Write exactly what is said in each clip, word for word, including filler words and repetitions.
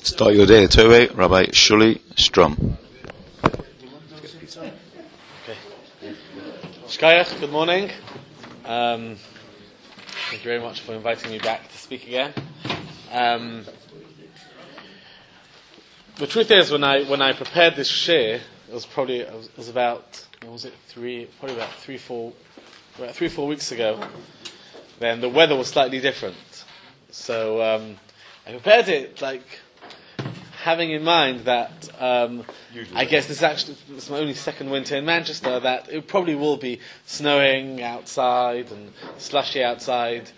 Start your day, Tove, Rabbi Shuli Strum. Okay. Shkayach, good morning. Um, thank you very much for inviting me back to speak again. Um, the truth is, when I when I prepared this shir, it was probably it was, it was about what was it three probably about three four about three four weeks ago. Then the weather was slightly different, so um, I prepared it like having in mind that um, I guess this is actually this is my only second winter in Manchester, that it probably will be snowing outside and slushy outside.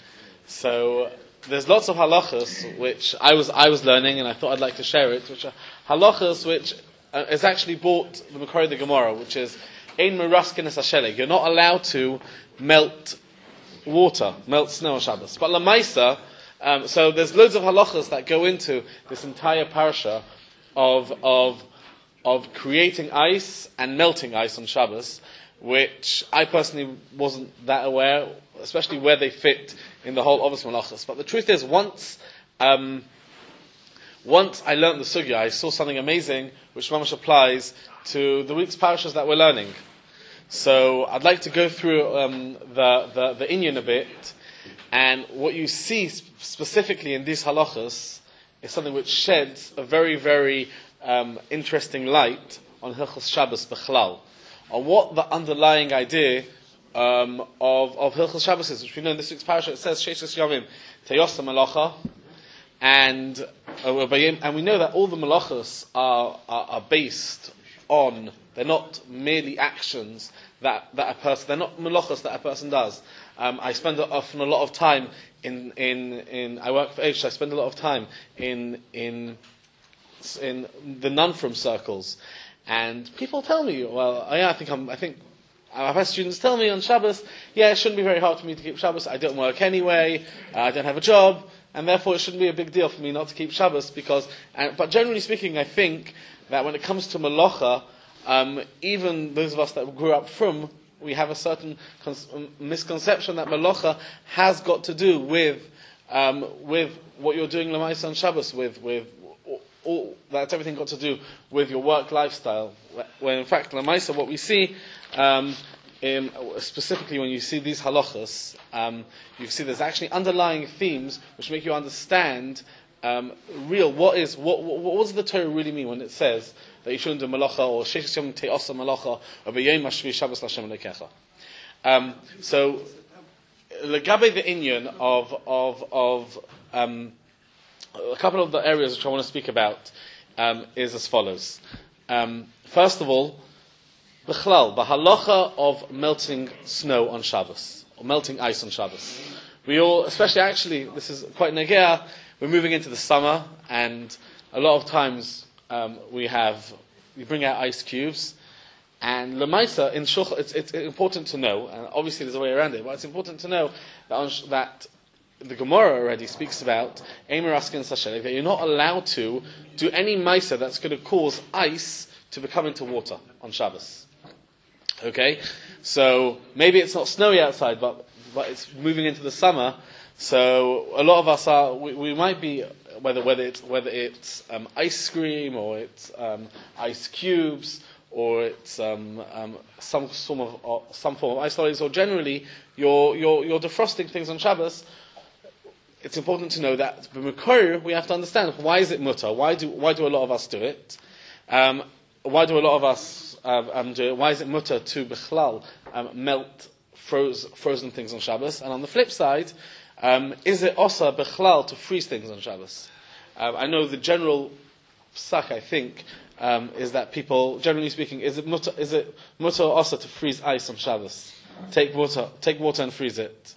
So there's lots of halachas which I was I was learning, and I thought I'd like to share it, which are halachas which uh, is actually brought the Makori the Gemara, which is ein meraskin es hasheleg. You're not allowed to melt water, melt snow on Shabbos. But lamaisa, Um, so there's loads of halachas that go into this entire parasha of of of creating ice and melting ice on Shabbos, which I personally wasn't that aware, especially where they fit in the whole Avos Malachos. But the truth is, once um, once I learned the sugya, I saw something amazing which mamash applies to the week's parashas that we're learning. So I'd like to go through um, the the the inyan a bit. And what you see specifically in these halachas is something which sheds a very, very um, interesting light on Hilchos Shabbos Bechlal, on what the underlying idea um, of, of Hilchos Shabbos is, which we know in this week's parasha. It says Sheishes Yomim Teyosa Malacha, and uh, and we know that all the malachas are, are are based on, they're not merely actions that that a person, they're not malachas that a person does. Um, I spend often a lot of time in, in, in I work for H, I spend a lot of time in, in, in the non-from circles. And people tell me, well, yeah, I think I'm, I think, I've had students tell me on Shabbos, yeah, it shouldn't be very hard for me to keep Shabbos, I don't work anyway, uh, I don't have a job, and therefore it shouldn't be a big deal for me not to keep Shabbos, because, and, but generally speaking, I think that when it comes to malacha, um, even those of us that grew up from, we have a certain cons- misconception that malacha has got to do with um, with what you're doing l'maisa on Shabbos, with with all, all, that's everything got to do with your work lifestyle. When in fact l'maisa, what we see, um, in, specifically when you see these halachas, um, you see there's actually underlying themes which make you understand um, real what is what, what what does the Torah really mean when it says that you shouldn't do malacha, or sheishes yom te'osa malacha, or b'yom hashvi Shabbos l'Hashem Elokecha. Um So, legabe the inyan of of of um, a couple of the areas which I want to speak about um, is as follows. Um, first of all, b'chlal, the halacha of melting snow on Shabbos, or melting ice on Shabbos. We all, especially actually, this is quite negea. We're moving into the summer, and a lot of times um, we have we bring out ice cubes, and lemaisa in shulchan, it's, it's important to know, and obviously there's a way around it, but it's important to know that, on, that the Gemara already speaks about Eimer Askin Sashelik, that you're not allowed to do any maisa that's going to cause ice to become into water on Shabbos. Okay, so maybe it's not snowy outside, but but it's moving into the summer. So a lot of us are, we, we might be, whether whether it's whether it's um, ice cream, or it's um, ice cubes, or it's um, um, some form of uh, some form of ice lollies, or generally you're you're you're defrosting things on Shabbos. It's important to know that b'Makor we have to understand, why is it mutter? Why do why do a lot of us do it? Um, why do a lot of us um, um, do it? Why is it mutter to b'chlal um, melt froze, frozen things on Shabbos? And on the flip side, Um, is it osa bechlal to freeze things on Shabbos? Um, I know the general psak, I think, um, is that people, generally speaking, is it mutter, is it mutter or osa to freeze ice on Shabbos? Take water, take water and freeze it.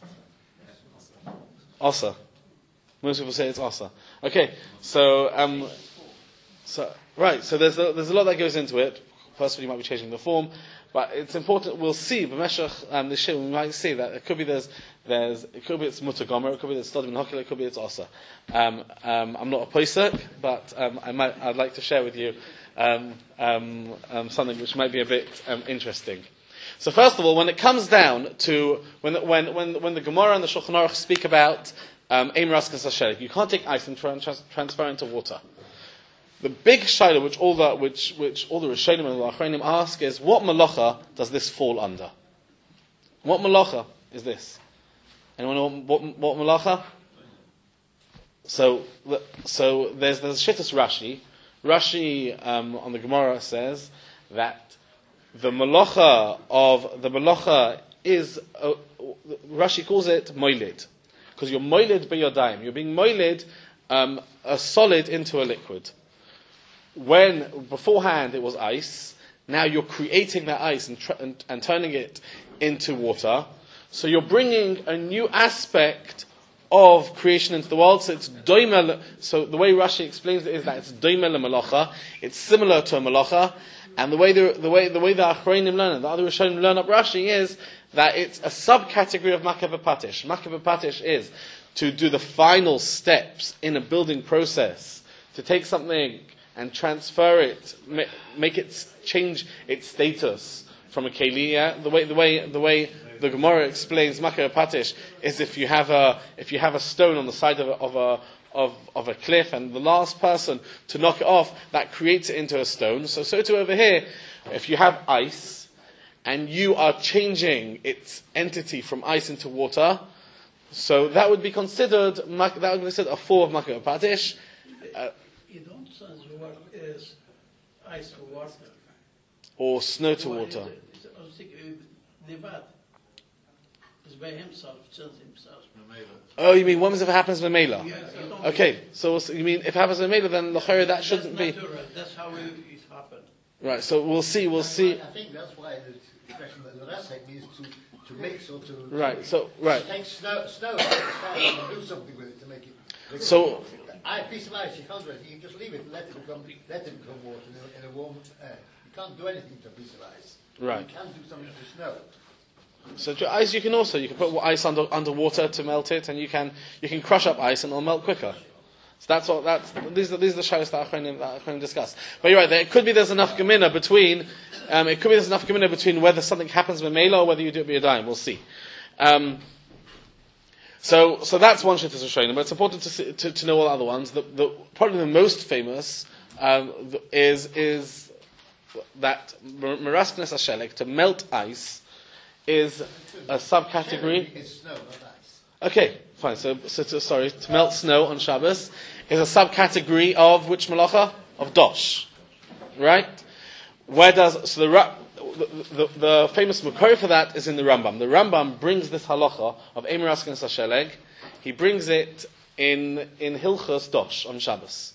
Osa. Most people say it's osa. Okay, so um, so right, so there's a, there's a lot that goes into it. First of all, you might be changing the form, but it's important. We'll see. B'meshach um, the shir, we might see that it could be there's there's it could be it's mutter gomer, it could be it's stodim and it could be it's osa. Um, um, I'm not a posek, but um, I might I'd like to share with you um, um, um, something which might be a bit um, interesting. So first of all, when it comes down to when the, when when when the Gemara and the Shulchan Aruch speak about um, Ein Raskas Hashelik, you can't take ice and trans- transfer it into water. the big shaila which all the which which all the Rishonim and the Achronim ask is, what malacha does this fall under? What malacha is this? Anyone know what what malacha? So so there's there's Shittas Rashi. Rashi um, on the Gemara says that the malacha of the malacha is uh, Rashi calls it moilid, because you're moilid by your daim. You're being moilid um, a solid into a liquid. When beforehand it was ice, now you're creating that ice and, tr- and, and turning it into water. So you're bringing a new aspect of creation into the world. So it's doimel. So the way Rashi explains it is that it's doimel malacha. It's similar to a malacha. And the way the, the way the way the Achronim learn it, the other Rishonim learn up Rashi, is that it's a subcategory of Makeh v'Patish. Makeh v'Patish is to do the final steps in a building process, to take something and transfer it, make it change its status from a keli. Yeah? The way the way the way the Gemara explains Makeh v'Patish is if you have a if you have a stone on the side of a, of a Of, of a cliff, and the last person to knock it off, that creates it into a stone. So, so too over here, if you have ice, and you are changing its entity from ice into water, so that would be considered, that would be considered a form of Makeh v'Patish. Uh, you don't transfer is ice to water. Or snow to water. It's by himself, just himself. Oh, you mean when if it happens with Mela? Yes, okay, so you mean if it happens with Mela, then l'chayr that shouldn't that's be. Natural. That's how it, it happened. Right. So we'll see. We'll see. I think that's why the expression that the Rasek means to to mix or to right. So right. Take snow, snow, and do something with it to make it. Make so. I piece of ice, you can't do it. You can just leave it, let it become, let it become water in a, in a warm air. You can't do anything to a piece of ice. Right. You can do something to snow. So to ice, you can also you can put ice under underwater to melt it, and you can you can crush up ice and it'll melt quicker. So that's what that's these are these are the shayos that Achronim discuss. But you're right. There, it could be there's enough gemina between. Um, it could be there's enough gemina between whether something happens with Mela or whether you do it by your dime. We'll see. Um, so so that's one shittas Rishonim, but it's important to, see, to to know all the other ones. The, the probably the most famous um, is is that merasknes hashelek, to melt ice, is a subcategory. It's snow, not ice. Okay, fine. So, so to, sorry, to melt snow on Shabbos is a subcategory of which malacha? Of dosh, right? Where does so the the, the, the famous makor for that is in the Rambam. The Rambam brings this halacha of Eimer Askin Sasheleg. He brings it in in Hilchos Dosh on Shabbos,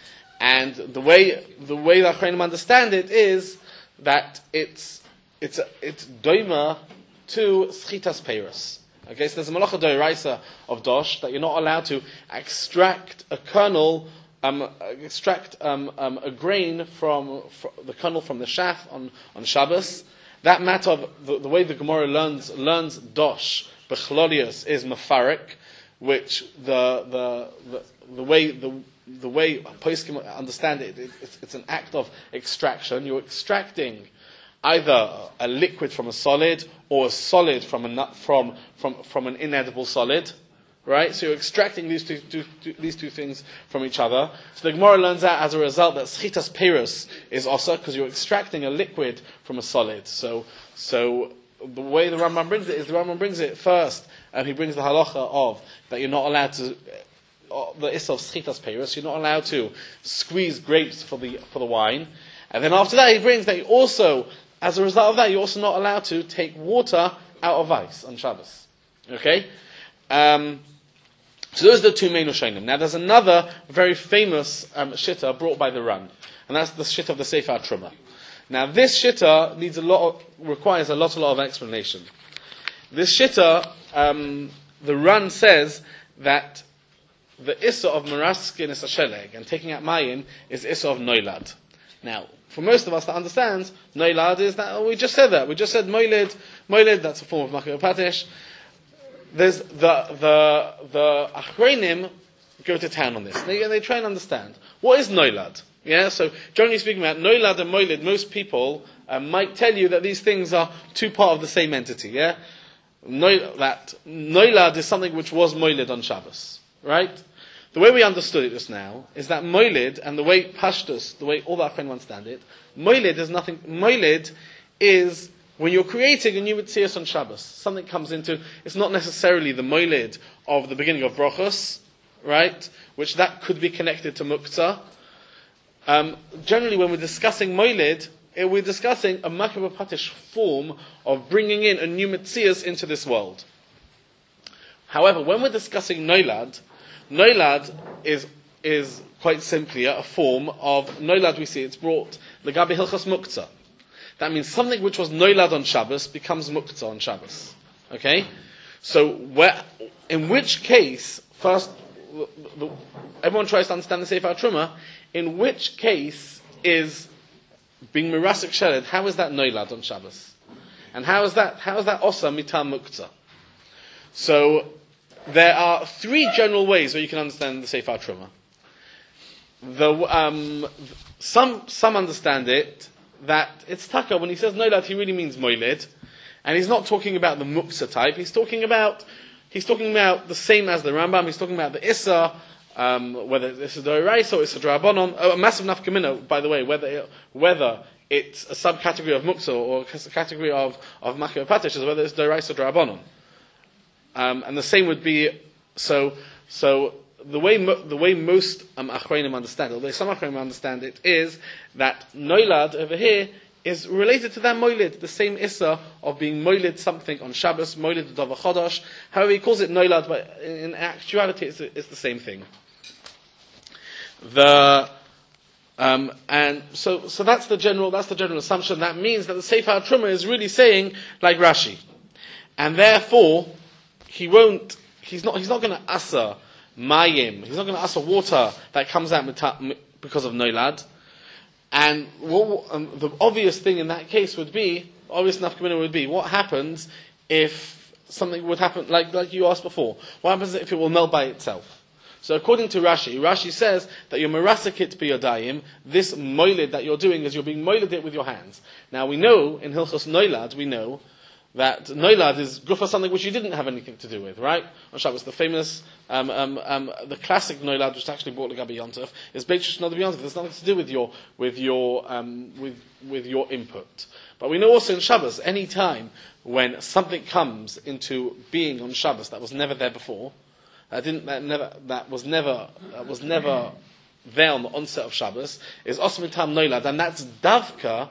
and the way the way the Achronim understand it is that it's It's a, it's doima to schitas peiros. Okay, so there's a malacha doiraisa of dosh that you're not allowed to extract a kernel, um, extract um, um, a grain from, from the kernel from the shaf on, on Shabbos. That matter of the, the way the Gemara learns learns dosh bechlolius is mafarik, which the the the, the way the the way poskim understand it, it it's, it's an act of extraction. You're extracting either a liquid from a solid or a solid from a from from from an inedible solid, right? So you're extracting these two, two, two these two things from each other. So the Gemara learns out as a result that schitas peiros is also because you're extracting a liquid from a solid. So so the way the Rambam brings it is the Rambam brings it first, and he brings the halacha of that you're not allowed to. Uh, the issa of schitas peiros, you're not allowed to squeeze grapes for the for the wine, and then after that he brings that you also. As a result of that, you're also not allowed to take water out of ice on Shabbos. Okay? Um, so those are the two main Rishonim. Now there's another very famous um, shitta brought by the Ran, and that's the shitta of the Sefer Truma. Now this shitta needs a lot of, requires a lot, a lot of explanation. This shitta, um, the Ran says that the issa of meraskin is a sheleg, and taking out mayin is issa of noilad. Now, for most of us that understands, noilad is that, oh, we just said that. We just said moilid, moilid, that's a form of Makeh v'Patish. There's the, the, the Achronim go to town on this. They, they try and understand. What is noilad? Yeah, so generally speaking about noilad and moilid, most people uh, might tell you that these things are two part of the same entity, yeah? No, that noilad is something which was moilid on Shabbos, right? the way we understood it just now is that Moilid, and the way Pashtus, the way all that friend understand it, Moilid is nothing. Moilid is when you're creating a new Metzias on Shabbos. Something comes into, it's not necessarily the Moilid of the beginning of Brochos, right? Which that could be connected to Muktzah. Um, generally, when we're discussing Moilid, eh, we're discussing a Makabah Patish form of bringing in a new Metzias into this world. However, when we're discussing Noilad, Noilad is is quite simply a form of Noilad. We see it's brought Legabi Hilchos Muktzah. That means something which was Noilad on Shabbos becomes Muktzah on Shabbos. Okay, so where, in which case, first, the, the, everyone tries to understand the Sefer Truma. In which case is being Mirasik Sheled? How is that Noilad on Shabbos? And how is that? How is that Osa Mitam Muktzah? So there are three general ways where you can understand the Sefer Truma. The, um, some, some understand it that it's Taka. When he says Noilad, he really means Moilid. And he's not talking about the Muktzah type. He's talking about, he's talking about the same as the Rambam. He's talking about the Issa, um, whether this is the Oraisa or it's a Drabanon. Oh, a massive nafkamina, by the way, whether it, whether it's a subcategory of Muktzah or a category of, of Makar Patish, is whether it's the Oraisa or Drabanon. Um, and the same would be, so, so, The way mo- the way most um, Achronim understand it, although some Achronim understand it, is that Noilad over here is related to that Moilid, the same Issa of being Moilid something on Shabbos, Moilid Dava Chodosh. However, he calls it Noilad, but in, in actuality it's, it's the same thing. The um, and so so that's the general that's the general assumption. That means that the Sefer Truma is really saying like Rashi, and therefore he won't. He's not. He's not going to asa mayim. He's not going to asa water that comes out because of Noilad. And what, um, the obvious thing in that case would be, obvious nafkamina would be, what happens if something would happen, like like you asked before? What happens if it will melt by itself? So according to Rashi, Rashi says that you're merasakit biyodayim, this moilid that you're doing is you're being moilid it with your hands. Now we know, in Hilchos Noilad, we know that Noilad is gufa something which you didn't have anything to do with, right? On Shabbos, the famous, um, um, um, the classic Noilad, which actually brought Legabi Yontef, is Beitrish Nodav Yontef. There's nothing to do with your, with your, um, with, with your input. But we know also in Shabbos, any time when something comes into being on Shabbos that was never there before, that didn't, that never, that was never, that was never there on the onset of Shabbos, is Osmitam Noilad, and that's Davka.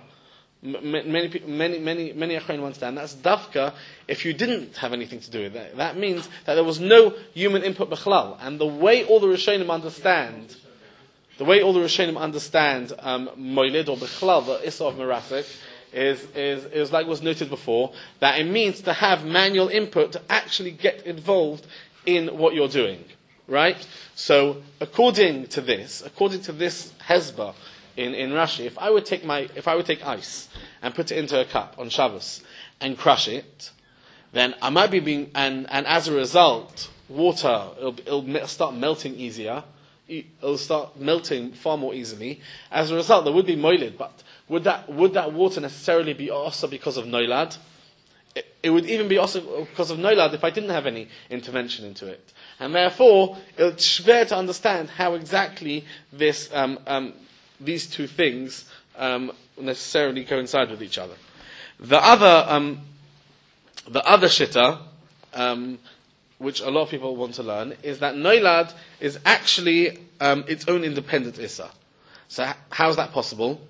Many people, many, many, many Achronim understand that's Davka if you didn't have anything to do with it. That means that there was no human input b'chlal. And the way all the Rishonim understand, the way all the Rishonim understand um, Moilid or b'chlal, the Issa of Merasik, is, is, is like was noted before, that it means to have manual input to actually get involved in what you're doing. Right? So, according to this, according to this Hezbollah, In, in Rashi, if I would take my, if I would take ice and put it into a cup on Shabbos and crush it, then I might be being, and, and as a result, water, it'll, it'll start melting easier, it'll start melting far more easily. As a result, there would be moilid, but would that, would that water necessarily be also because of noilad? It, it would even be also because of noilad if I didn't have any intervention into it. And therefore, it's schwer to understand how exactly this, um, um, these two things um, necessarily coincide with each other. The other, um, the other shitta, um, which a lot of people want to learn, is that Noilad is actually um, its own independent Issa. So h- how is that possible?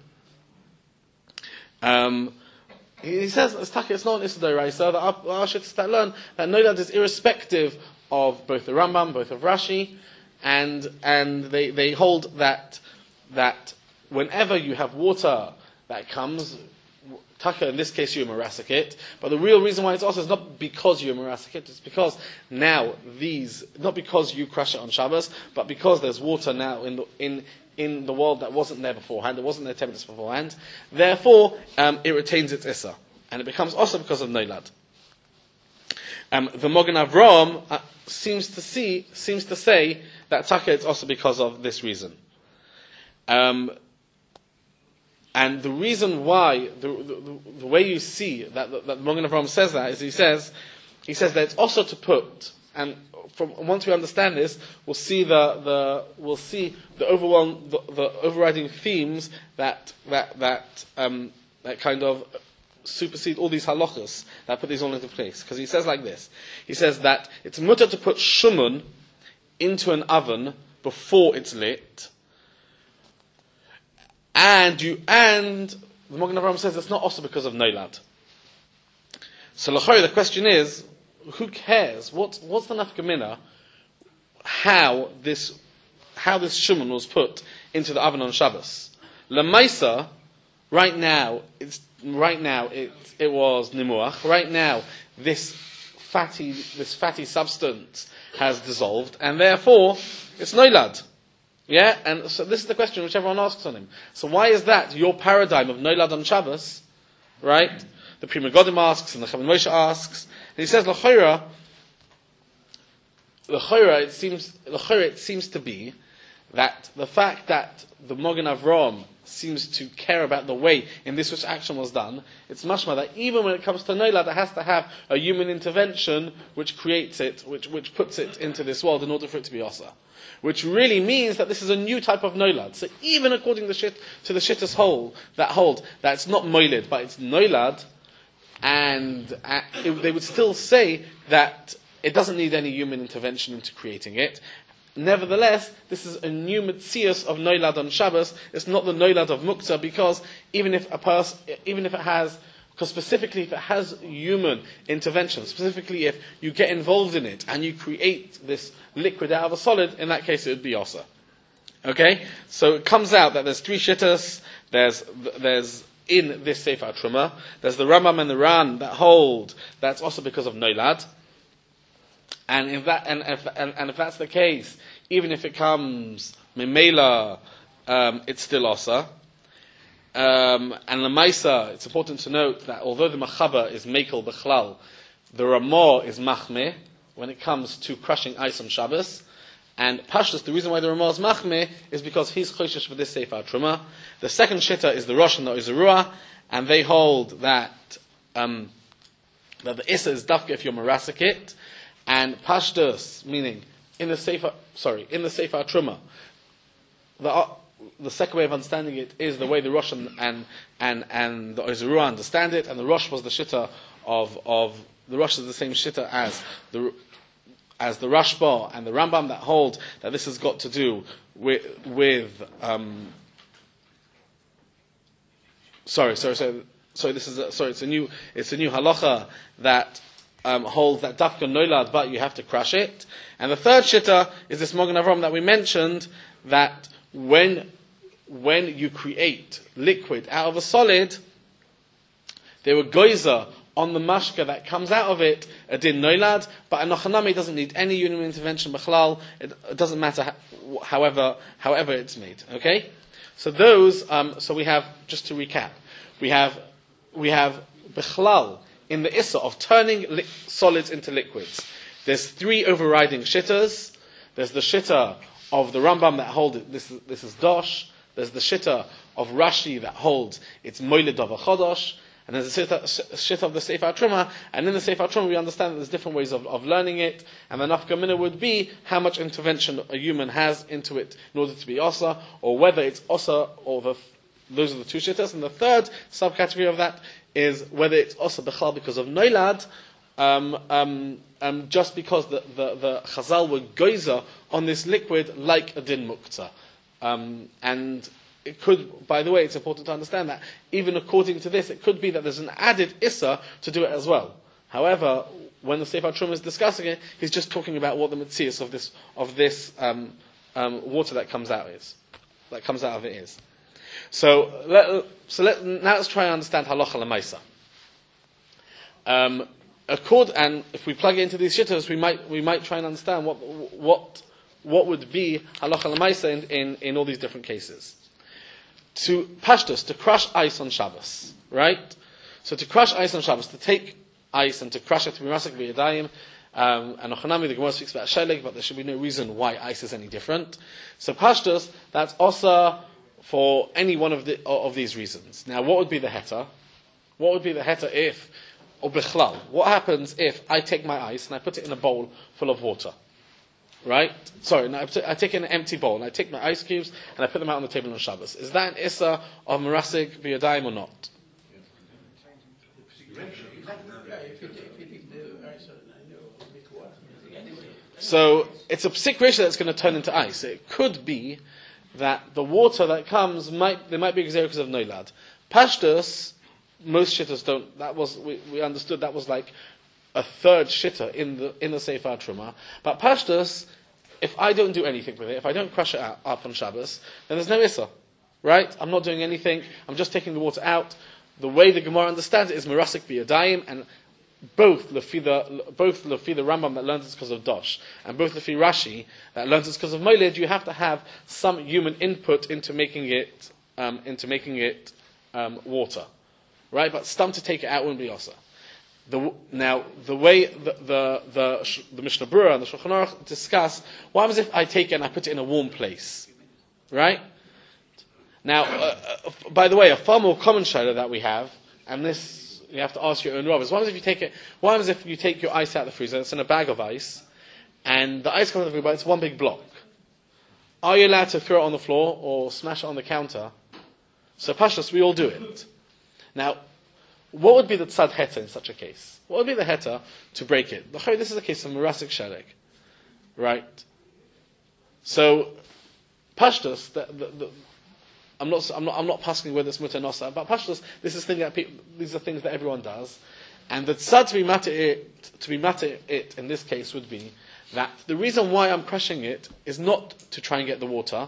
Um, he says, it's not an Issa d'oraisa, that our, our shittas that learn that Noilad is irrespective of both the Rambam, both of Rashi, and and they, they hold that that whenever you have water that comes, taka, in this case you merasik it, but the real reason why it's also is not because you merasik it, it's because now these, not because you crush it on Shabbos, but because there's water now in the, in, in the world that wasn't there beforehand, it wasn't there ten minutes beforehand, therefore um, it retains its Issa, and it becomes also because of Noilad. Um, the Mogen Avraham uh, seems to see, seems to say that taka it's also because of this reason. Um, And the reason why, the, the, the way you see that, that, that Mogen Avraham says that is he says, he says that it's also to put, and from once we understand this, we'll see the, the we'll see the overwhelm the, the overriding themes that that that um, that kind of supersede all these halachas that put these all into place. Because he says like this: he says that it's mutter to put shumun into an oven before it's lit, and you and the Magen Avraham says it's not also because of noilad. So l'chorei, the question is, who cares? What's what's the nafka mina? How this how this shuman was put into the oven on Shabbos? Lemaisa, right now, it's right now it it was nimuach. Right now, this fatty this fatty substance has dissolved, and therefore it's noilad. Yeah, and so this is the question which everyone asks on him. So why is that your paradigm of noilad on Shabbos? Right? The Pri Megadim asks, and the Chavan Moshe asks, and he says, l'chayra, l'chayra, it seems, l'chayra, it seems to be that the fact that the Magen Avraham seems to care about the way in this which action was done, it's mashma that even when it comes to noilad, it has to have a human intervention which creates it, which which puts it into this world in order for it to be asa. Which really means that this is a new type of noilad. So even according to, shit, to the shittas whole that hold that it's not moiled, but it's noilad, and uh, it, they would still say that it doesn't need any human intervention into creating it. Nevertheless, this is a new metzius of noilad on Shabbos. It's not the noilad of muktzah, because even if a person, even if it has, because specifically if it has human intervention, specifically if you get involved in it and you create this liquid out of a solid, in that case it would be osa. Okay, so it comes out that there's three shittas. There's there's in this Sefer Truma, there's the Rambam and the Ran that hold that's also because of noilad. And if that and if and, and if that's the case, even if it comes memela, um, it's still osa. Um, and the Maisa, it's important to note that although the Machaba is Mekel Bechlal, the Ramah is Machmeh when it comes to crushing ice on Shabbos. And Pashtus, the reason why the Ramah is Machmeh is because he's Choshesh for this Sefer Truma. The second Shitta is the Rosh and the Ozerua, and they hold that um, that the Issa is Dafka if you're Marasik it. And Pashtus, meaning in the Sefer, sorry, in the Sefer Truma, the uh, the second way of understanding it is the way the Rosh and and and, and the Ozerua understand it, and the Rosh was the Shitta of of the Rosh is the same Shitta as the as the Rashba and the Rambam that hold that this has got to do with with um, sorry sorry sorry sorry this is a, sorry it's a new it's a new halacha that um, holds that dafka noilad, but you have to crush it. And the third shitta is this Magen Avraham that we mentioned, that when when you create liquid out of a solid, there were goiza on the mashka that comes out of it, a din noilad, but a nochanami doesn't need any human intervention b'chlal. It, it doesn't matter how, however however it's made. Okay, so those. Um, so we have, just to recap, we have we have b'chlal in the issa of turning li- solids into liquids. There's three overriding shittas. There's the shitta of the Rambam that hold it. This is this is dosh. There's the shitta of Rashi that holds it's moiled of a chodosh. And there's a shitta of the Sefer Truma, and in the Sefer Truma we understand that there's different ways of, of learning it, and the nafka mina would be how much intervention a human has into it in order to be osa, or whether it's osa, or the, those are the two shittas. And the third subcategory of that is whether it's osa b'chal because of noilad, um, um, um, just because the, the, the chazal were goiza on this liquid like a din muktzah. Um, and it could, by the way, it's important to understand that even according to this, it could be that there's an added issa to do it as well. However, when the Sefer Truma is discussing it, he's just talking about what the metzius of this of this um, um, water that comes out is, that comes out of it is. So, let, so let, now let's try and understand halacha l'maisa. Um, accord, and if we plug it into these shittas, we might we might try and understand what what what would be halacha l'maisa in, in in all these different cases. To pashtus, to crush ice on Shabbos, right? So to crush ice on Shabbos, to take ice and to crush it to be masak b'yadayim, um, and Ochanami, the Gemara speaks about sheleg, but there should be no reason why ice is any different. So pashtus, that's also for any one of the of these reasons. Now, what would be the heta? What would be the heta if, or bichlal? What happens if I take my ice and I put it in a bowl full of water? right? Sorry, no, I t- I take an empty bowl and I take my ice cubes and I put them out on the table on Shabbos. Is that an issa of Merasik B'Yadayim or not? So it's a psik ratio that's going to turn into ice. It could be that the water that comes might there might be because of noilad. Pashtus, most shitters don't. That was we, we understood that was like a third shitter in the in the Sefer Truma. But Pashtus, if I don't do anything with it, if I don't crush it out, up on Shabbos, then there's no issa, right? I'm not doing anything. I'm just taking the water out. The way the Gemara understands it is Merasik B'Yadayim, and both Lefi the both Lefi the Rambam that learns it's because of Dosh, and both Lefi Rashi that learns it's because of Moiled, you have to have some human input into making it um, into making it um, water, right? But stum to take it out wouldn't be also. The, now the way the the the, the Mishnah Berurah and the Shulchan Aruch discuss, what happens if I take it and I put it in a warm place, right? Now, uh, uh, by the way, a far more common shaila that we have, and this you have to ask your own rabbis. What happens if you take it? What happens if you take your ice out of the freezer? It's in a bag of ice, and the ice comes out of the freezer. It's one big block. Are you allowed to throw it on the floor or smash it on the counter? So, pashtus, we all do it. Now, what would be the tzad heta in such a case? What would be the heta to break it? This is a case of merasik shalek, right? So, pashtus, the, the, the I'm not, I'm not, I'm not passing whether it's mutter nosa, but pashtus, this is thing that people, these are things that everyone does, and the tzad to be matter it, to be matter it in this case would be that the reason why I'm crushing it is not to try and get the water.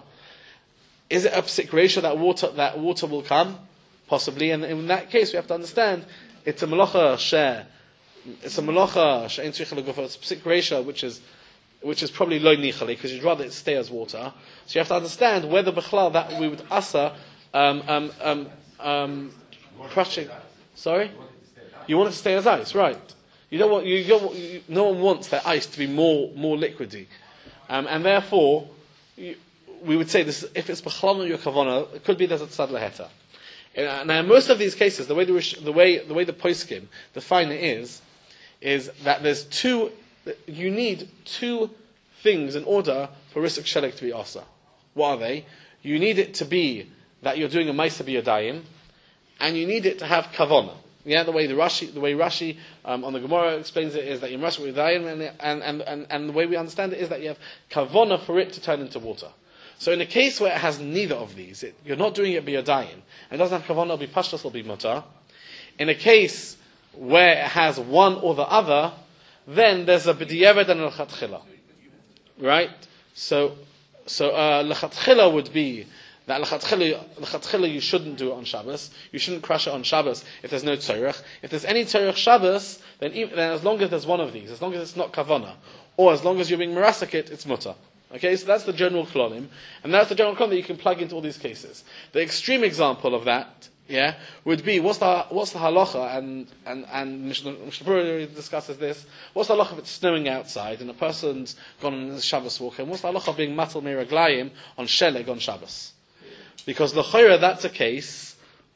Is it a psik ratio that water that water will come? Possibly, and in that case we have to understand it's a malacha share, it's a malacha she'ein tzricha l'gufo, it's a psik ratio which is which is probably lo nichali, because you'd rather it stay as water. So you have to understand whether b'chlal that we would asa um, um, um, um, crushing. Sorry, you want it to stay as ice, right? You don't want you don't. You, no one wants that ice to be more more liquidy, um, and therefore you, we would say this: if it's b'chlal your kavana, it could be there's a tzad laheta. Now, in most of these cases, the way the, the way the way the poskim define it is, is that there's two. You need two things in order for Risik Shelek to be Asa. What are they? You need it to be that you're doing a Maisa B'Yadayim, and you need it to have Kavona. Yeah, the way the Rashi, the way Rashi um, on the Gemara explains it is that you're Maisa B'Yadayim, and, and, and, and, and the way we understand it is that you have Kavona for it to turn into water. So in a case where it has neither of these, it, you're not doing it B'Yadayim, and it doesn't have Kavona, it'll be Pashtus, it'll be Mutar. In a case where it has one or the other, then there's a b'diavad and a l'chatchila, right? So, so uh, l'chatchila would be that l'chatchila, l'chatchila you shouldn't do it on Shabbos. You shouldn't crush it on Shabbos if there's no tzorich. If there's any tzorich Shabbos, then, even, then as long as there's one of these, as long as it's not kavana, or as long as you're being merasik, it's mutter. Okay, so that's the general klonim, and that's the general klonim that you can plug into all these cases. The extreme example of that, yeah, would be what's the what's the halacha, and and and Mishnah Berurah discusses this. What's the halacha if it's snowing outside and a person's gone on a Shabbos walk, and what's the halacha of being matal miraglayim on sheleg on Shabbos? Because l'chayra, that's a case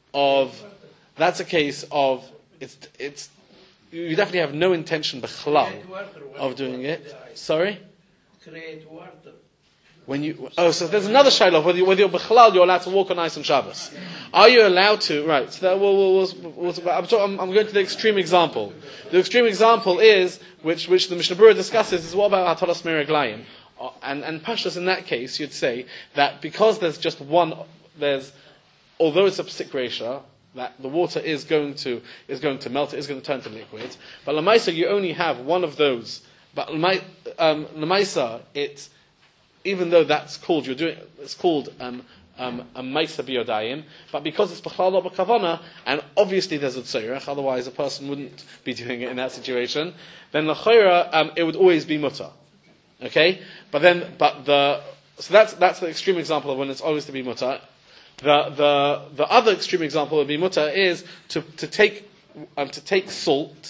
of that's a case of it's it's you definitely have no intention b'chlal of doing it. Sorry. Create water. When you oh, so there's another shayla whether you, whether you're b'chlal, you're allowed to walk on ice on Shabbos. Are you allowed to? Right. So that, we'll, we'll, we'll, we'll, I'm, talking, I'm going to the extreme example. The extreme example is which which the Mishnah Berurah discusses is what about hatalas miraglayim? Uh, and and pashtus in that case, you'd say that because there's just one, there's although it's a psik ratio, that the water is going to is going to melt, it is going to turn to liquid. But lamaisa, you only have one of those. But um, lamaisa, it's even though that's called, you're doing, it's called um, um, a Maisa B'Yadayim, but because it's B'chlal lo B'Kavana, and obviously there's a Tzorech, otherwise a person wouldn't be doing it in that situation, then l'chayra, um, it would always be Mutter. Okay? But then, but the, so that's, that's the extreme example of when it's always to be Mutter. The, the, the other extreme example of be Mutter is to, to take, um, to take salt.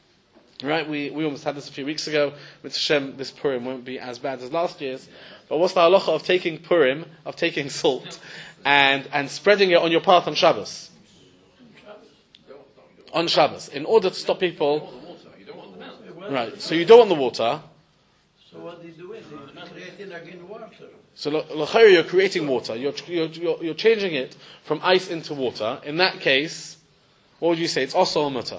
Right, we, we almost had this a few weeks ago. With Hashem, this Purim won't be as bad as last year's. But what's the halacha of taking Purim, of taking salt, and, and spreading it on your path on Shabbos? On Shabbos, in order to stop people. Right, so you don't want the water. So what are you doing? You're creating again water. So l'chayr, you're creating water. You're, you're you're you're changing it from ice into water. In that case, what would you say? It's also a mutter.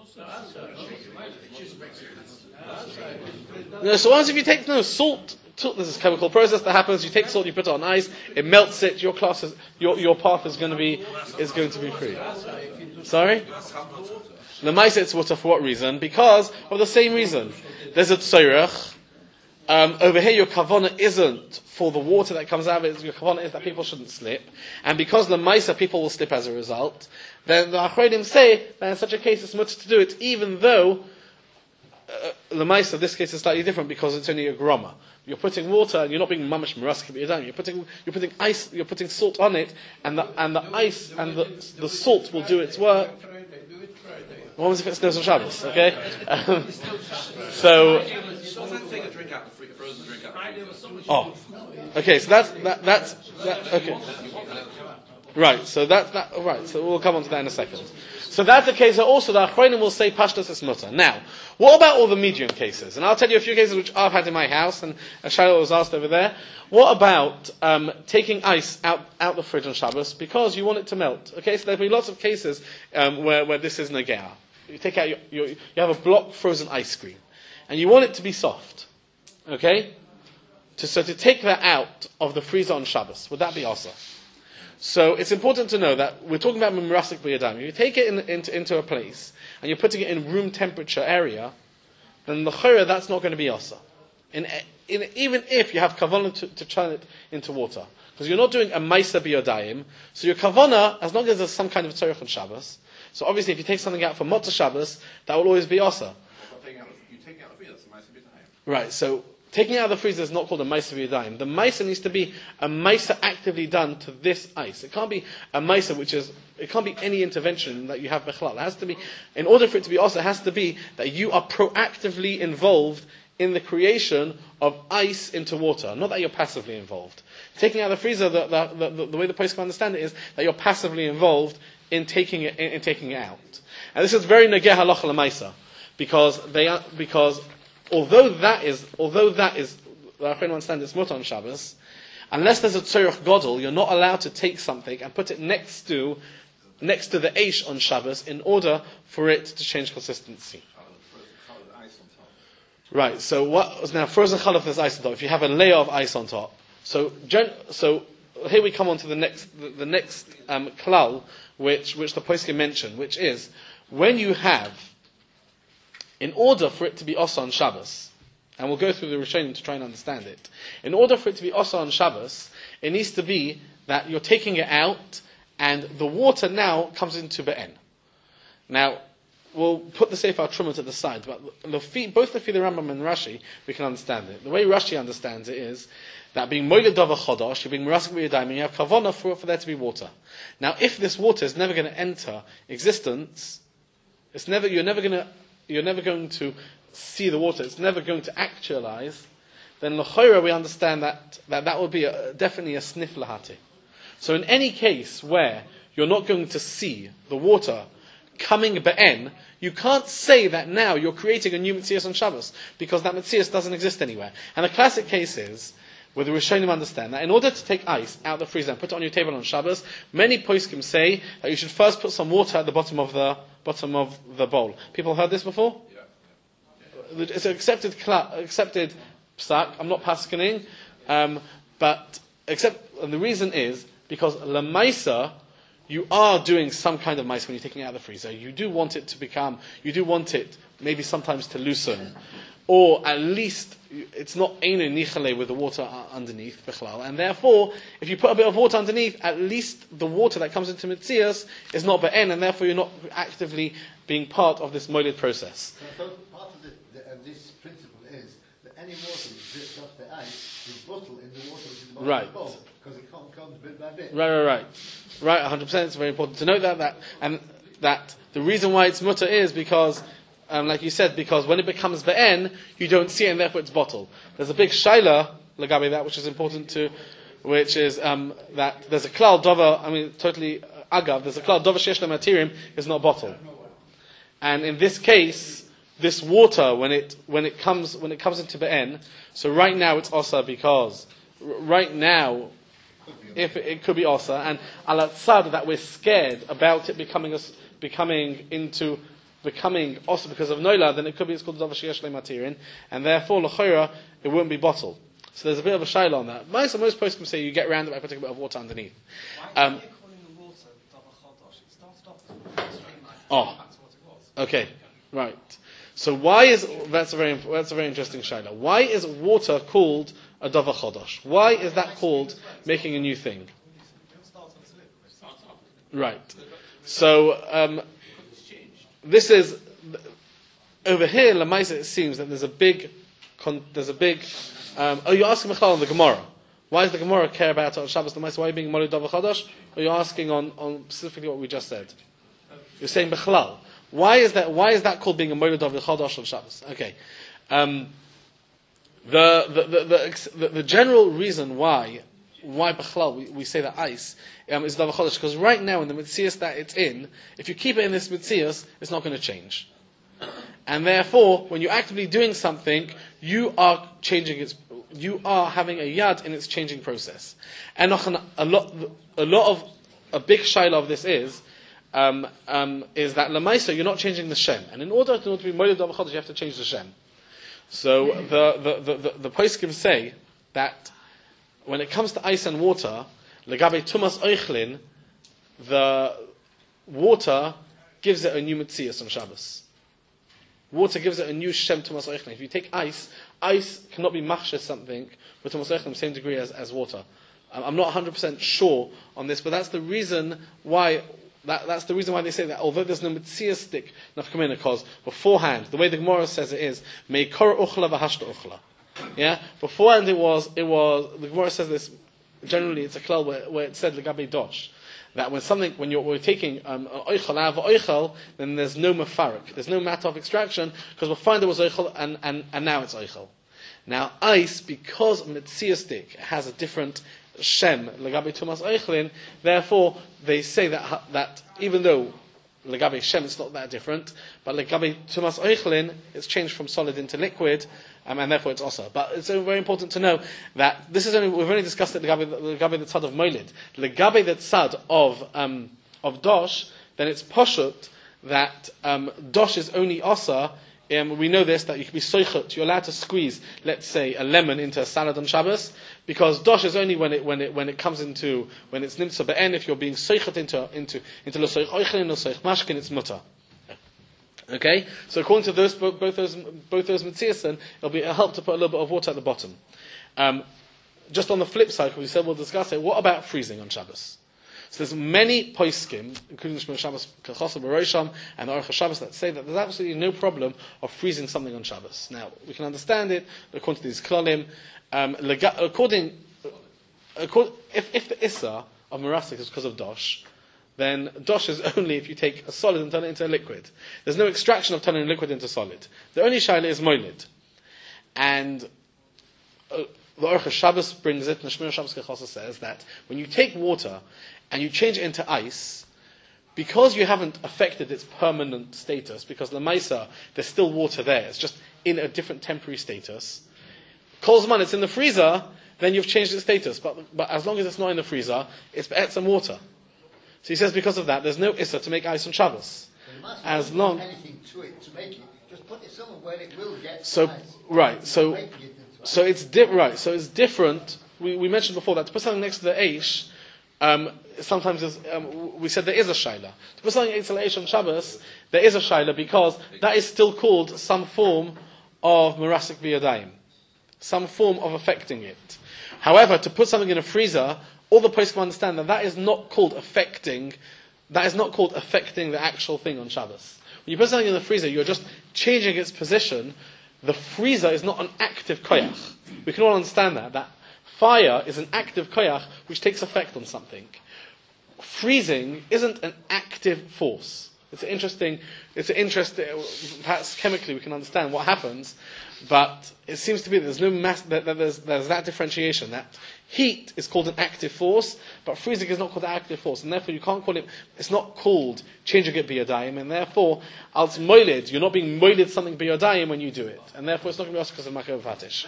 No, so once if you take no salt, salt, this is a chemical process that happens. You take salt, you put it on ice, it melts it. Your class is your your path is going to be is going to be free. Sorry, the mice it's water for what reason? Because of the same reason. There's a tzorech. Um, over here, your kavana isn't for the water that comes out of it. Your kavana is that people shouldn't slip, and because the maisa people will slip as a result. Then the achronim say that in such a case it's mutter to do it, even though uh, the maisa, this case is slightly different because it's only a groma. You're putting water, and you're not being mamash merask. You're putting you're putting ice, you're putting salt on it, and the and the ice and the the salt will do its work. What was if it snows on Shabbos? Okay, um, so. Oh, okay. So that's that. That's that, okay. Right. So that's that. Right. So we'll come on to that in a second. So that's the case that also the achronim will say pashtus is mutter. Now, what about all the medium cases? And I'll tell you a few cases which I've had in my house, and a shaila was asked over there. What about um, taking ice out out the fridge on Shabbos because you want it to melt? Okay. So there'll be lots of cases um, where where this is negea. You take out your, your you have a block frozen ice cream, and you want it to be soft. Okay. To, so to take that out of the freezer on Shabbos, would that be asa? So it's important to know that we're talking about mimrasik b'yadayim. If you take it in, into, into a place and you're putting it in room temperature area, then the l'chayra that's not going to be asa. In, in, even if you have kavanah to, to churn it into water, because you're not doing a maisa b'yadayim, so your kavanah, as long as there's some kind of tzorech on Shabbos, so obviously if you take something out for motzah Shabbos, that will always be asa. Right. So. Taking out of the freezer is not called a maisa v'yadayim. The maisa needs to be a maisa actively done to this ice. It can't be a maisa which is, it can't be any intervention that you have b'chlal. It has to be, in order for it to be also, it has to be that you are proactively involved in the creation of ice into water, not that you're passively involved. Taking out of the freezer, the, the, the, the way the post can understand it is that you're passively involved in taking it, in, in taking it out. And this is very negeh halacha l'maisa, because they are, because Although that is, although that is, I don't understand it's mutter on Shabbos, unless there's a tzorech godel, you're not allowed to take something and put it next to, next to the eish on Shabbos in order for it to change consistency. Right. So what? Now frozen challah there's ice on top. If you have a layer of ice on top, so so here we come on to the next the, the next um, klal, which which the poskim mentioned, which is when you have. In order for it to be Osa on Shabbos, and we'll go through the Rishonim to try and understand it, in order for it to be Osa on Shabbos, it needs to be that you're taking it out, and the water now comes into Be'en. Now, we'll put the Sefer Truma to the side, but both the Fi the Rambam and Rashi, we can understand it. The way Rashi understands it is that being Moiled Dava Chodosh, you're being Merasik B'yadayim, and you have Kavanah for, for there to be water. Now, if this water is never going to enter existence, it's never, you're never going to you're never going to see the water, it's never going to actualize, then l'chayra we understand that that, that will be a, definitely a sniff lahati. So in any case where you're not going to see the water coming be'en, you can't say that now you're creating a new Metzias on Shabbos, because that Metzias doesn't exist anywhere. And the classic case is, where the Rishonim understand that in order to take ice out of the freezer and put it on your table on Shabbos, many poskim say that you should first put some water at the bottom of the bottom of the bowl. People heard this before? Yeah. Yeah. It's an accepted accepted psak. I'm not paskening, um, but except and the reason is because lemaisa, you are doing some kind of mice when you're taking it out of the freezer. You do want it to become. You do want it maybe sometimes to loosen, or at least it's not einu nichale with the water underneath bichlal, and therefore, if you put a bit of water underneath, at least the water that comes into mitzias is not be'en, and therefore you're not actively being part of this moiled process. So, so part of the, the, uh, this principle is that any water that drips off the ice is bottled in the water which is the bottom right. of the bowl, because it can't come bit by bit. Right, right, right, right. one hundred percent. It's very important to note that that and that the reason why it's mutter is because. Um, like you said, because when it becomes be'en, you don't see it, and therefore it's bottled. There's a big shaila lagabe that, which is important to, which is um, that there's a klal dova. I mean, totally uh, agav. There's a klal dova sheyesh lematirim is not bottled, and in this case, this water when it when it comes when it comes into Be'en. So right now it's Osa because r- right now, if it, it could be Osa, and al tzad that we're scared about it becoming us becoming into becoming Osa because of Noila, then it could be it's called Davar Sheyesh Le Matirin, and therefore l'chayra it wouldn't be bottled. So there's a bit of a shayla on that. Most most posts can say you get around it by putting a bit of water underneath. Why Um, are you calling the water Davar Chodosh? It started off as a stream like Oh. that's what it was. Okay, right. So why is that's a very that's a very interesting shayla. Why is water called a Davar Chodosh? Why is that called making a new thing? It starts off as a liquid. It starts off. Right. So um, this is over here. Lamaisa, it seems that there's a big con, there's a big. Um, oh, you're asking Michal on the Gemara. Why does the Gemara care about it on Shabbos Lamaisa? Why are you being Molid Davar Chodosh? Or you're asking on, on specifically what we just said? You're saying Bechlal. Why is that? Why is that called being a Molid Davar Chodosh on Shabbos? Okay. Um, the, the, the, the, the, the general reason why why Bechlal we, we say that ice um, is Davar Chodosh because right now in the Mitzias that it's in, if you keep it in this Mitzias, it's not going to change. And therefore, when you're actively doing something, you are changing its, you are having a yad in its changing process. And a lot, a lot of, a big shayla of this is, um, um, is that lamaisa you're not changing the shem, and in order to, to be moed davar chodosh, you have to change the shem. So the the the the, the poskim say that when it comes to ice and water, legabe tumas oichlin, the water gives it a new mitzias on Shabbos. Water gives it a new shem to Tumas Oichlin. If you take ice, ice cannot be machshes something with Tumas Oichlin the same degree as, as water. I'm not one hundred percent sure on this, but that's the reason why that, that's the reason why they say that although there's no mitziastic nafkamina, because beforehand, the way the Gemara says it is, meikor uchla v'hashta uchla. Yeah? Beforehand it was, it was, the Gemara says this, generally it's a klal where, where it said legabe dosh. That when something, when you're we're taking um, oichel av oichel, then there's no mafarik, there's no matter of extraction, because we'll find there was oichel and, and, and now it's oichel. Now ice, because mitziastic has a different shem legabe tumas oichlin, therefore they say that that even though legabe shem it's not that different, but legabe tumas oichlin it's changed from solid into liquid. Um, and therefore it's also. But it's uh, very important to know that this is only, we've only discussed it legabe the tzad of moilid. Legabe the tzad of, um, of dosh, then it's poshut that um, dosh is only asa. Um, we know this, that you can be soichot, you're allowed to squeeze, let's say, a lemon into a salad on Shabbos, because dosh is only when it, when it, when it comes into, when it's nimtza be'en, if you're being soichot into, into, into lo soich oichlin, lo soich mashkin, it's mutter. Okay, so according to those both those both those mitziasin, it'll be a help to put a little bit of water at the bottom. Um, just on the flip side, we said we'll discuss it. What about freezing on Shabbos? So there's many poskim, including Shmuel Shabbos Kachos Barosham and the Aruch Shabbos, that say that there's absolutely no problem of freezing something on Shabbos. Now we can understand it according to these klalim. Um, according, according, if if the issa of merasik is because of dosh, then dosh is only if you take a solid and turn it into a liquid. There's no extraction of turning liquid into solid. The only shayla is moilid. And uh, the Aruch Shabbos brings it, and Shmuel Shabbos Kechasa says that when you take water and you change it into ice, because you haven't affected its permanent status, because Lamaisa, there's still water there, it's just in a different temporary status. Kolzman, it's in the freezer, then you've changed its status. But, but as long as it's not in the freezer, it's be'et some water. So he says because of that, there's no issa to make ice on Shabbos. As long anything to it to make it, just put it somewhere where it will get so ice. right, so Making it into so it's di- right, so it's different. We, we mentioned before that to put something next to the eish, um, sometimes is, um, we said there is a shaila. To put something next to the eish on Shabbos, there is a shaila because that is still called some form of merasik biyadayim, some form of affecting it. However, to put something in a freezer, all the poskim understand that that is not called affecting, that is not called affecting the actual thing on Shabbos. When you put something in the freezer, you're just changing its position. The freezer is not an active koyach. We can all understand that, that fire is an active koyach which takes effect on something. Freezing isn't an active force. It's an interesting, it's an interesting, perhaps chemically we can understand what happens, but it seems to be that there's no mass, that, that there's, there's that differentiation, that heat is called an active force, but freezing is not called an active force, and therefore you can't call it, it's not called changing it biyadayim, and therefore, als moilid, you're not being moilid something biyadayim when you do it, and therefore it's not going to be also because of makar vatish.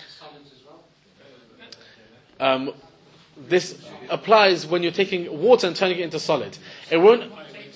Um, this applies when you're taking water and turning it into solid. It won't.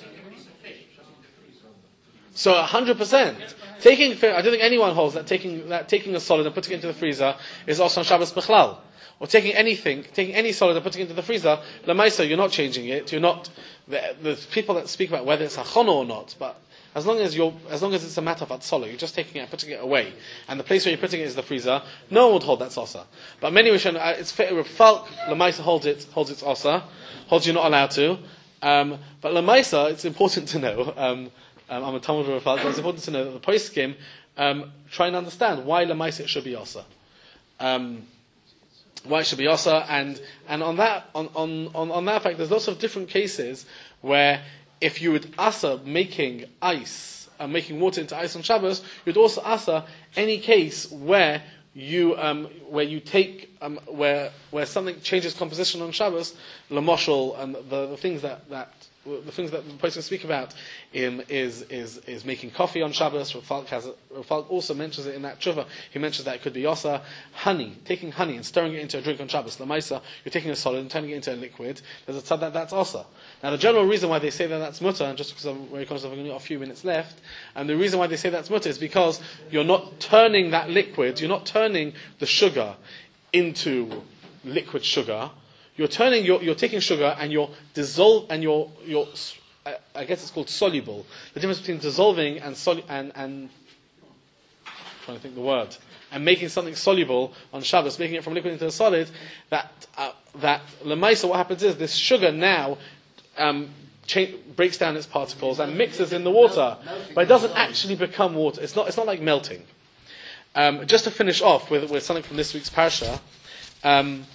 So one hundred percent. Taking, I don't think anyone holds that taking that taking a solid and putting it into the freezer is also on Shabbos Bechlal. Or taking anything, taking any solid and putting it into the freezer, Lamaisa, you're not changing it. You're not. There's people that speak about whether it's hachono or not, but as long as you're, as long as it's a matter of atzolo, you're just taking it and putting it away, and the place where you're putting it is the freezer. No one would hold that's osa. But many Rishonim, uh, it's Falk Lamaisa holds it, holds its osa, holds you're not allowed to. Um, but Lamaisa, it's important to know. Um, Um, I'm a Talmud Rav Falk, but it's important to know that the poskim um, try and understand why Lamaisa it should be Osa. Um, why it should be Osa, and and on that on, on, on, on that fact, there's lots of different cases where if you would Asa making ice, uh, making water into ice on Shabbos, you'd also Asa any case where you um, where you take um, where where something changes composition on Shabbos, Lamoshel, and the, the things that that. The things that the person speak about um, is, is is making coffee on Shabbos. Rav Falk, has, Rav Falk also mentions it in that tshuva. He mentions that it could be yosa. Honey, taking honey and stirring it into a drink on Shabbos. Lamaisa, you're taking a solid and turning it into a liquid. There's a tzad that that's osa. Now the general reason why they say that that's mutter, and just because I'm very conscious of I've only got a few minutes left, and the reason why they say that's mutter is because you're not turning that liquid, you're not turning the sugar into liquid sugar. You're turning, you're, you're taking sugar and you're dissolve, and you're, you're, I guess it's called soluble. The difference between dissolving and solu- and, and, I'm trying to think the word, and making something soluble on Shabbos, making it from liquid into a solid, that, uh, that, Lemaisa, what happens is this sugar now, um, cha- breaks down its particles and mixes in the water, but it doesn't actually become water. It's not, it's not like melting. Um, just to finish off with, with something from this week's parasha, um,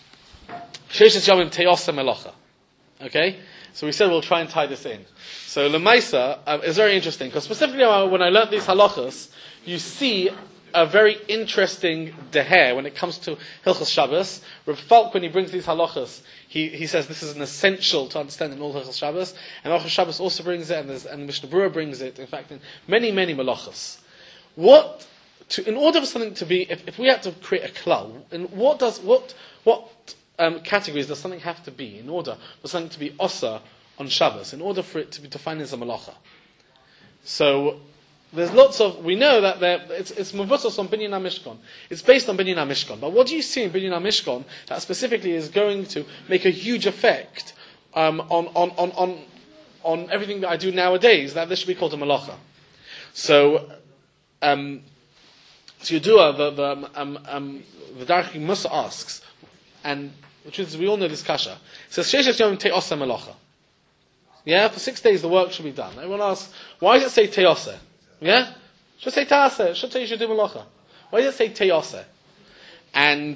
Okay, so we said we'll try and tie this in. So Lemaisa uh, is very interesting because specifically when I learnt these halachas, you see a very interesting deher when it comes to Hilchos Shabbos. Rav Falk, when he brings these halachas, he, he says this is an essential to understand in all Hilchos Shabbos, and Hilchos Shabbos also brings it, and, and Mishnah Berurah brings it. In fact, in many many malachas. What to, in order for something to be, if, if we had to create a klal, and what does what what Um, categories does something have to be in order for something to be osa on Shabbos, in order for it to be defined as a malacha? So there's lots of, we know that there, it's it's mavusos on Binyan HaMishkan. It's based on Binyan HaMishkan. But what do you see in Binyan HaMishkan that specifically is going to make a huge effect um, on, on, on, on, on everything that I do nowadays, that this should be called a malacha? So, um, so Yedua, the, the, um, um, the Darchi Musa asks, and the truth is, we all know this kasha. It says, Sheishes Yom Te'oseh Melacha. Yeah, for six days the work should be done. Everyone asks, why does it say Te'oseh? Yeah? It should say Ta'aseh. It should say you should do Melacha. Why does it say Te'oseh? And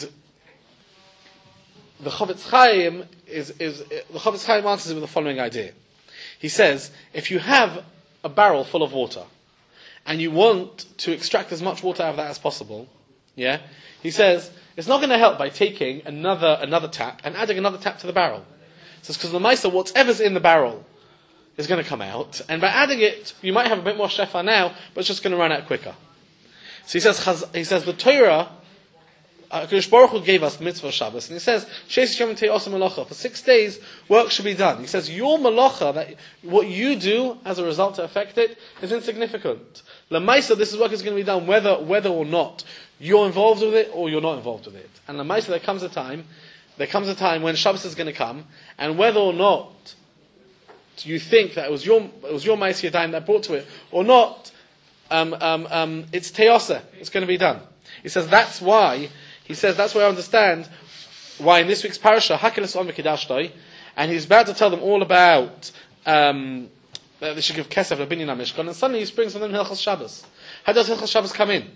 the Chavetz Chaim is, is, the Chavetz Chaim answers it with the following idea. He says, if you have a barrel full of water, and you want to extract as much water out of that as possible, yeah? He says, it's not going to help by taking another another tap and adding another tap to the barrel. So it's because the Maisa, whatever's in the barrel is going to come out, and by adding it, you might have a bit more shefa now, but it's just going to run out quicker. So he says, he says the Torah, HaKadosh Baruch Hu gave us mitzvah Shabbos, and he says, Sheis Yom Te'oseh Melacha. For six days, work should be done. He says, your melacha, that what you do as a result to affect it, is insignificant. Lamaisa, this is work is going to be done whether whether or not you're involved with it or you're not involved with it. And Lamaisa, there comes a time, there comes a time when Shabbos is going to come, and whether or not you think that it was your it was your Ma'aseh Yadayim that brought to it or not, um, um, um, it's Te'oseh. It's going to be done. He says that's why. He says that's why I understand why in this week's parasha Hakeles on Mikidashtoi, and he's about to tell them all about um, that they should give kesef to Binyan HaMishkan, and suddenly he brings them Hilchos Shabbos. How does Hilchos Shabbos come in?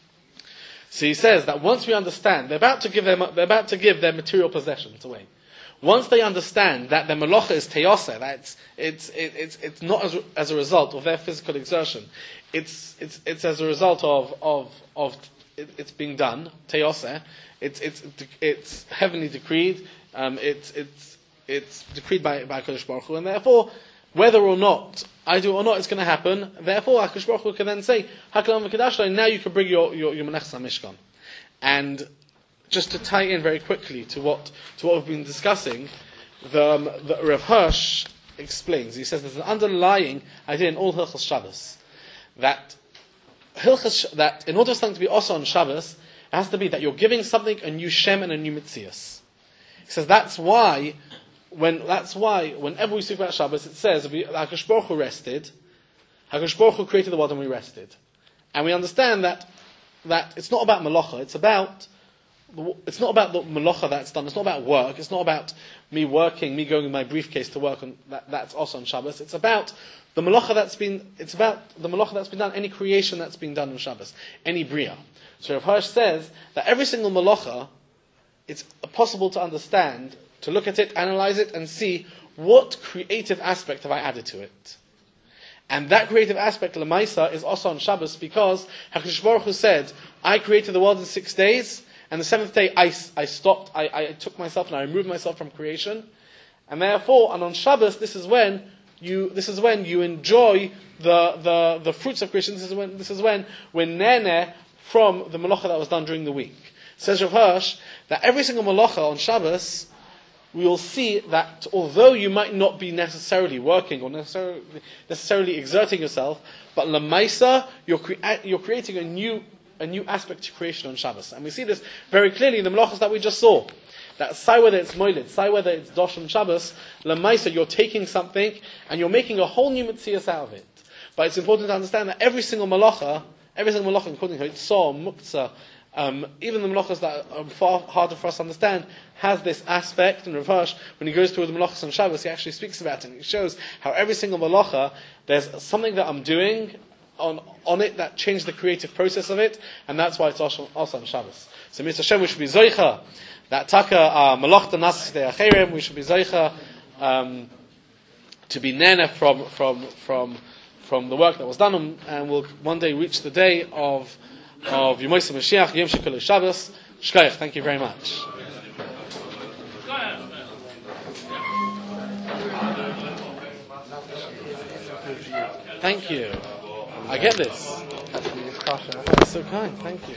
So he says that once we understand, they're about to give them, they're about to give their material possessions away. once they understand that their malacha is teyoseh, that it's it's it, it's it's not as as a result of their physical exertion, it's it's it's as a result of of of it, it's being done teyoseh. It's it's it's heavenly decreed. Um, it's it's it's decreed by by Hakadosh Baruch Hu, and therefore, whether or not I do or not, it's going to happen. Therefore, Hakadosh Baruch Hu can then say, "Hakalam v'kedashlo," now you can bring your your your menachas hamishkan. And just to tie in very quickly to what to what we've been discussing, the, um, the Rav Hirsch explains. He says there's an underlying idea in all Hilchos Shabbos that Hilchos, that in order for something to be also on Shabbos, it has to be that you're giving something a new shem and a new mitzias. He says that's why when that's why whenever we speak about Shabbos, it says Hakadosh Baruch Hu rested, Hakadosh Baruch Hu created the world and we rested, and we understand that that it's not about malacha, it's about It's not about the malacha that's done. It's not about work. It's not about me working, me going in my briefcase to work on that. That's also on Shabbos. It's about the malacha that's been. It's about the malacha that's been done. Any creation that's been done on Shabbos, any bria. So Rav Hirsch says that every single malacha, it's possible to understand, to look at it, analyze it, and see what creative aspect have I added to it. And that creative aspect, Lamaisa, is also on Shabbos because Hakadosh Baruch Hu said, "I created the world in six days." And the seventh day, I, I stopped, I, I took myself and I removed myself from creation. And therefore, and on Shabbos, this is when you, this is when you enjoy the, the, the fruits of creation. This is when, this is when we're nene from the malacha that was done during the week. Says Rav Hirsch, that every single malacha on Shabbos, we will see that although you might not be necessarily working or necessarily, necessarily exerting yourself, but lamaisa, you're, crea- you're creating a new a new aspect to creation on Shabbos. And we see this very clearly in the melachos that we just saw. That say whether it's moilid, say whether it's dosh on Shabbos, lamaisa, you're taking something and you're making a whole new mitzias out of it. But it's important to understand that every single malacha, every single malacha, including Hitzah, Muktzah, um, even the melachos that are far harder for us to understand, has this aspect. And Rav Hirsch, when he goes through the melachos on Shabbos, he actually speaks about it. And he shows how every single malacha, there's something that I'm doing on on it that changed the creative process of it, and that's why it's also, also on Shabbos. So Mister Hashem, we should be zoicha that taka uh, malachta nasis de acherem. We should be zoicha um, to be nene from from from from the work that was done, and, and we'll one day reach the day of of Yom Mashiach, Yom Shekol Shabbos. Shkoyach. Thank you very much. Thank you. I get this. That's so kind. Thank you.